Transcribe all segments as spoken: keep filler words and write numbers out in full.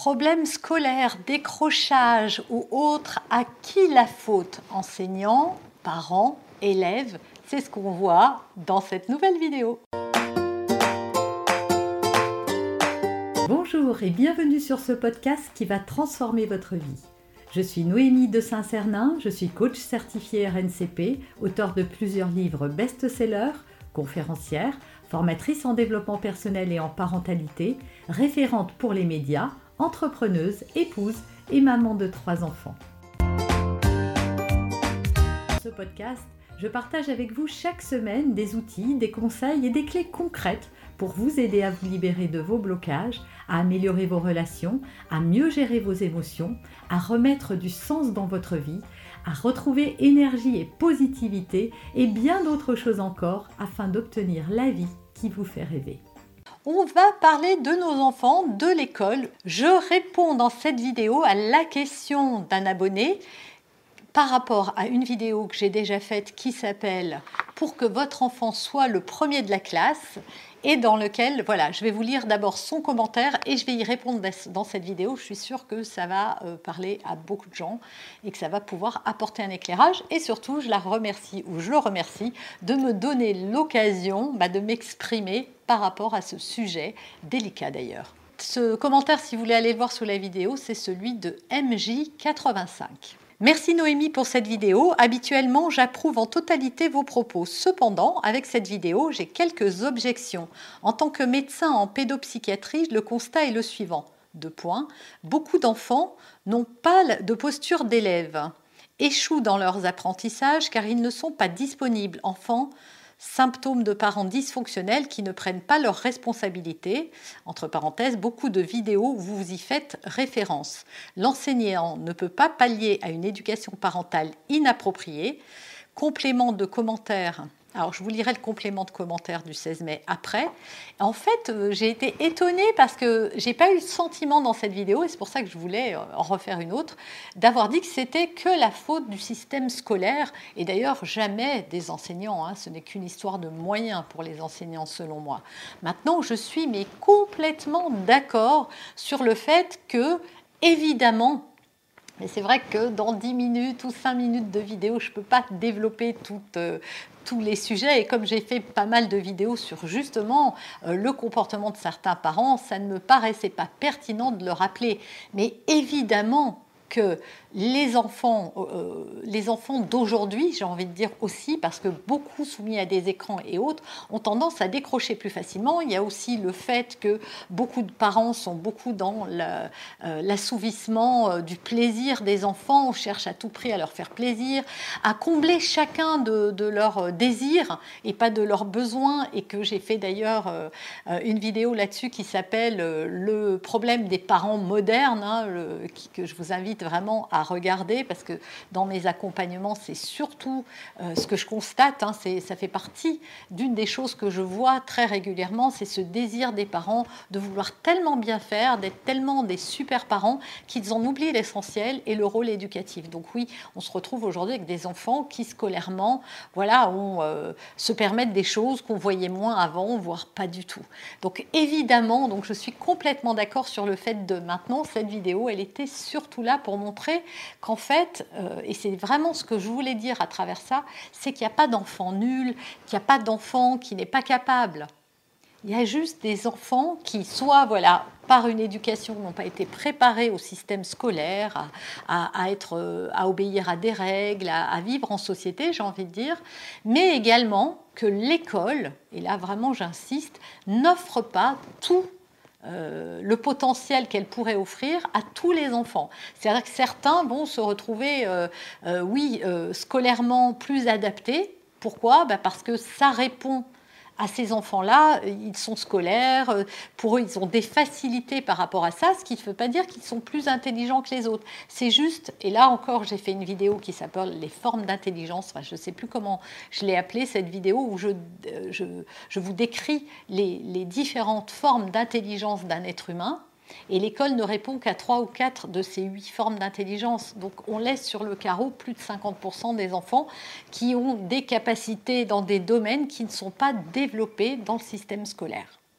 Problèmes scolaires, décrochage ou autres, à qui la faute? Enseignants, parents, élèves, c'est ce qu'on voit dans cette nouvelle vidéo. Bonjour et bienvenue sur ce podcast qui va transformer votre vie. Je suis Noémie de Saint-Cernin, je suis coach certifiée R N C P, auteure de plusieurs livres best-sellers, conférencière, formatrice en développement personnel et en parentalité, référente pour les médias, entrepreneuse, épouse et maman de trois enfants. Dans ce podcast, je partage avec vous chaque semaine des outils, des conseils et des clés concrètes pour vous aider à vous libérer de vos blocages, à améliorer vos relations, à mieux gérer vos émotions, à remettre du sens dans votre vie, à retrouver énergie et positivité et bien d'autres choses encore afin d'obtenir la vie qui vous fait rêver. On va parler de nos enfants, de l'école. Je réponds dans cette vidéo à la question d'un abonné par rapport à une vidéo que j'ai déjà faite qui s'appelle « Pour que votre enfant soit le premier de la classe » et dans lequel, voilà, je vais vous lire d'abord son commentaire et je vais y répondre dans cette vidéo. Je suis sûre que ça va parler à beaucoup de gens et que ça va pouvoir apporter un éclairage. Et surtout, je la remercie, ou je le remercie, de me donner l'occasion bah, de m'exprimer par rapport à ce sujet, délicat d'ailleurs. Ce commentaire, si vous voulez aller le voir sous la vidéo, c'est celui de M J quatre-vingt-cinq. Merci Noémie pour cette vidéo. Habituellement, j'approuve en totalité vos propos. Cependant, avec cette vidéo, j'ai quelques objections. En tant que médecin en pédopsychiatrie, le constat est le suivant. Deux points. Beaucoup d'enfants n'ont pas de posture d'élève, échouent dans leurs apprentissages car ils ne sont pas disponibles. Enfants, symptômes de parents dysfonctionnels qui ne prennent pas leurs responsabilités. Entre parenthèses, beaucoup de vidéos où vous y faites référence. L'enseignant ne peut pas pallier à une éducation parentale inappropriée. Complément de commentaires. Alors, je vous lirai le complément de commentaire du seize mai après. En fait, euh, j'ai été étonnée parce que je n'ai pas eu le sentiment dans cette vidéo, et c'est pour ça que je voulais en refaire une autre, d'avoir dit que c'était que la faute du système scolaire, et d'ailleurs jamais des enseignants, hein, ce n'est qu'une histoire de moyens pour les enseignants selon moi. Maintenant, je suis mais complètement d'accord sur le fait que, évidemment, mais c'est vrai que dans dix minutes ou cinq minutes de vidéo, je ne peux pas développer toute, euh, tous les sujets. Et comme j'ai fait pas mal de vidéos sur justement euh, le comportement de certains parents, ça ne me paraissait pas pertinent de le rappeler. Mais évidemment que les enfants, euh, les enfants d'aujourd'hui, j'ai envie de dire aussi, parce que beaucoup soumis à des écrans et autres, ont tendance à décrocher plus facilement. Il y a aussi le fait que beaucoup de parents sont beaucoup dans la, euh, l'assouvissement euh, du plaisir des enfants. On cherche à tout prix à leur faire plaisir, à combler chacun de, de leurs désirs et pas de leurs besoins. Et que j'ai fait d'ailleurs euh, une vidéo là-dessus qui s'appelle euh, « Le problème des parents modernes hein, », le, qui, que je vous invite vraiment à regarder parce que dans mes accompagnements, c'est surtout euh, ce que je constate, hein, c'est, ça fait partie d'une des choses que je vois très régulièrement, c'est ce désir des parents de vouloir tellement bien faire, d'être tellement des super parents qu'ils en oublient l'essentiel et le rôle éducatif. Donc oui, on se retrouve aujourd'hui avec des enfants qui scolairement, voilà, on, euh, se permettent des choses qu'on voyait moins avant, voire pas du tout. Donc évidemment, donc je suis complètement d'accord sur le fait de maintenant, cette vidéo, elle était surtout là pour montrer qu'en fait, euh, et c'est vraiment ce que je voulais dire à travers ça, c'est qu'il n'y a pas d'enfant nul, qu'il n'y a pas d'enfant qui n'est pas capable. Il y a juste des enfants qui, soit voilà, par une éducation, n'ont pas été préparés au système scolaire, à, à, à, être, à obéir à des règles, à, à vivre en société, j'ai envie de dire, mais également que l'école, et là vraiment j'insiste, n'offre pas tout Euh, le potentiel qu'elle pourrait offrir à tous les enfants. C'est-à-dire que certains vont se retrouver, euh, euh, oui, euh, scolairement plus adaptés. Pourquoi ? Ben parce que ça répond à ces enfants-là, ils sont scolaires, pour eux, ils ont des facilités par rapport à ça, ce qui ne veut pas dire qu'ils sont plus intelligents que les autres. C'est juste, et là encore, j'ai fait une vidéo qui s'appelle « Les formes d'intelligence », enfin, je ne sais plus comment je l'ai appelée, cette vidéo, où je, je, je vous décris les, les différentes formes d'intelligence d'un être humain. Et l'école ne répond qu'à trois ou quatre de ces huit formes d'intelligence. Donc on laisse sur le carreau plus de cinquante pour cent des enfants qui ont des capacités dans des domaines qui ne sont pas développés dans le système scolaire.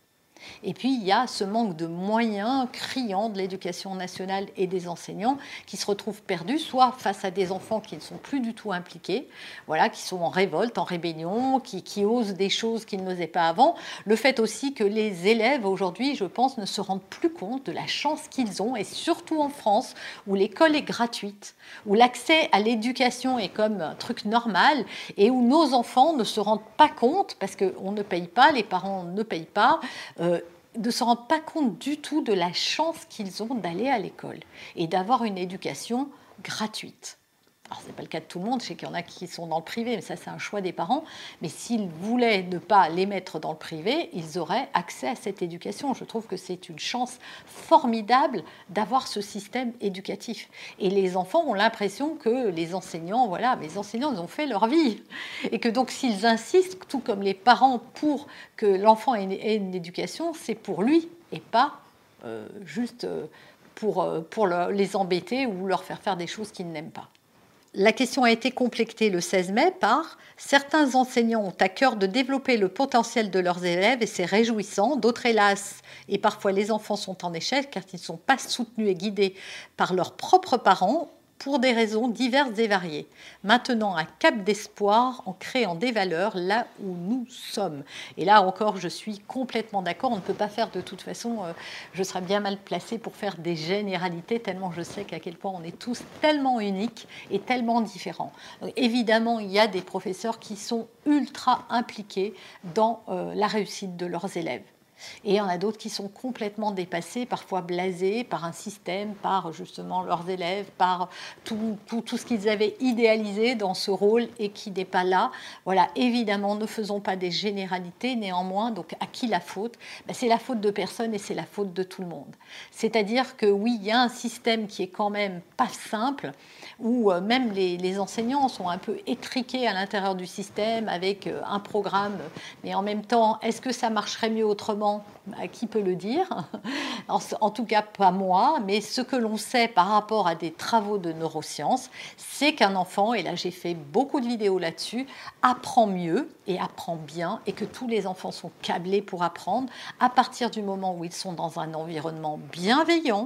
Et puis, il y a ce manque de moyens criant de l'éducation nationale et des enseignants qui se retrouvent perdus, soit face à des enfants qui ne sont plus du tout impliqués, voilà, qui sont en révolte, en rébellion, qui, qui osent des choses qu'ils n'osaient pas avant. Le fait aussi que les élèves, aujourd'hui, je pense, ne se rendent plus compte de la chance qu'ils ont, et surtout en France, où l'école est gratuite, où l'accès à l'éducation est comme un truc normal, et où nos enfants ne se rendent pas compte, parce qu'on ne paye pas, les parents ne payent pas, euh, ne se rendent pas compte du tout de la chance qu'ils ont d'aller à l'école et d'avoir une éducation gratuite. Alors, ce n'est pas le cas de tout le monde, je sais qu'il y en a qui sont dans le privé, mais ça, c'est un choix des parents. Mais s'ils voulaient ne pas les mettre dans le privé, ils auraient accès à cette éducation. Je trouve que c'est une chance formidable d'avoir ce système éducatif. Et les enfants ont l'impression que les enseignants, voilà, les enseignants, ils ont fait leur vie. Et que donc, s'ils insistent, tout comme les parents, pour que l'enfant ait une, ait une éducation, c'est pour lui et pas euh, juste pour, pour le, les embêter ou leur faire faire des choses qu'ils n'aiment pas. La question a été complétée le seize mai par « Certains enseignants ont à cœur de développer le potentiel de leurs élèves et c'est réjouissant. D'autres, hélas, et parfois les enfants sont en échec car ils ne sont pas soutenus et guidés par leurs propres parents pour des raisons diverses et variées. Maintenant, un cap d'espoir en créant des valeurs là où nous sommes. » Et là encore, je suis complètement d'accord. On ne peut pas faire de toute façon, euh, je serais bien mal placée pour faire des généralités, tellement je sais qu'à quel point on est tous tellement uniques et tellement différents. Donc, évidemment, il y a des professeurs qui sont ultra impliqués dans euh, la réussite de leurs élèves. Et il y en a d'autres qui sont complètement dépassés, parfois blasés par un système, par justement leurs élèves, par tout, tout, tout ce qu'ils avaient idéalisé dans ce rôle et qui n'est pas là. Voilà, évidemment, ne faisons pas des généralités, néanmoins, donc à qui la faute ? Ben, c'est la faute de personne et c'est la faute de tout le monde. C'est-à-dire que oui, il y a un système qui est quand même pas simple, où euh, même les, les enseignants sont un peu étriqués à l'intérieur du système avec euh, un programme, mais en même temps, est-ce que ça marcherait mieux autrement ? Bah, qui peut le dire ? en, en tout cas, pas moi, mais ce que l'on sait par rapport à des travaux de neurosciences, c'est qu'un enfant, et là j'ai fait beaucoup de vidéos là-dessus, apprend mieux et apprend bien, et que tous les enfants sont câblés pour apprendre à partir du moment où ils sont dans un environnement bienveillant,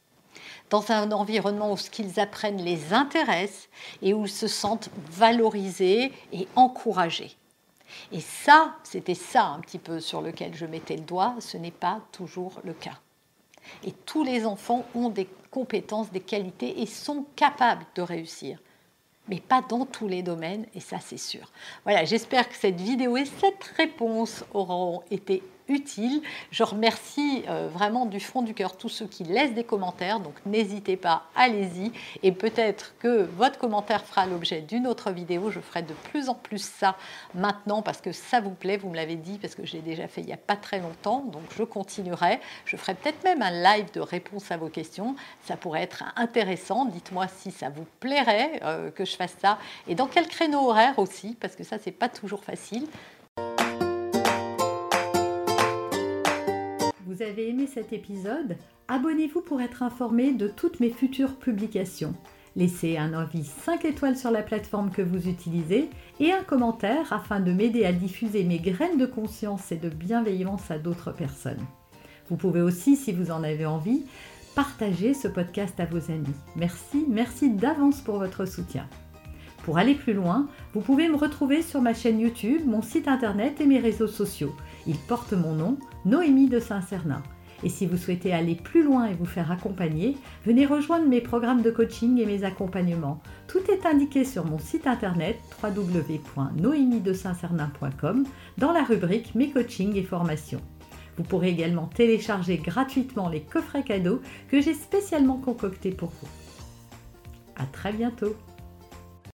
dans un environnement où ce qu'ils apprennent les intéresse et où ils se sentent valorisés et encouragés. Et ça, c'était ça un petit peu sur lequel je mettais le doigt, ce n'est pas toujours le cas. Et tous les enfants ont des compétences, des qualités et sont capables de réussir. Mais pas dans tous les domaines, et ça c'est sûr. Voilà, j'espère que cette vidéo et cette réponse auront été utiles. Je remercie euh, vraiment du fond du cœur tous ceux qui laissent des commentaires, donc n'hésitez pas, allez-y. Et peut-être que votre commentaire fera l'objet d'une autre vidéo. Je ferai de plus en plus ça maintenant parce que ça vous plaît, vous me l'avez dit, parce que je l'ai déjà fait il n'y a pas très longtemps, donc je continuerai. Je ferai peut-être même un live de réponse à vos questions. Ça pourrait être intéressant. Dites-moi si ça vous plairait euh, que je fasse ça et dans quel créneau horaire aussi, parce que ça, c'est pas toujours facile. Vous avez aimé cet épisode ? Abonnez-vous pour être informé de toutes mes futures publications. Laissez un avis cinq étoiles sur la plateforme que vous utilisez et un commentaire afin de m'aider à diffuser mes graines de conscience et de bienveillance à d'autres personnes. Vous pouvez aussi, si vous en avez envie, partager ce podcast à vos amis. Merci, merci d'avance pour votre soutien. Pour aller plus loin, vous pouvez me retrouver sur ma chaîne YouTube, mon site internet et mes réseaux sociaux. Ils portent mon nom, Noémie de Saint-Cernin. Et si vous souhaitez aller plus loin et vous faire accompagner, venez rejoindre mes programmes de coaching et mes accompagnements. Tout est indiqué sur mon site internet w w w point noémie de saint cernin point com dans la rubrique Mes coachings et formations. Vous pourrez également télécharger gratuitement les coffrets cadeaux que j'ai spécialement concoctés pour vous. À très bientôt!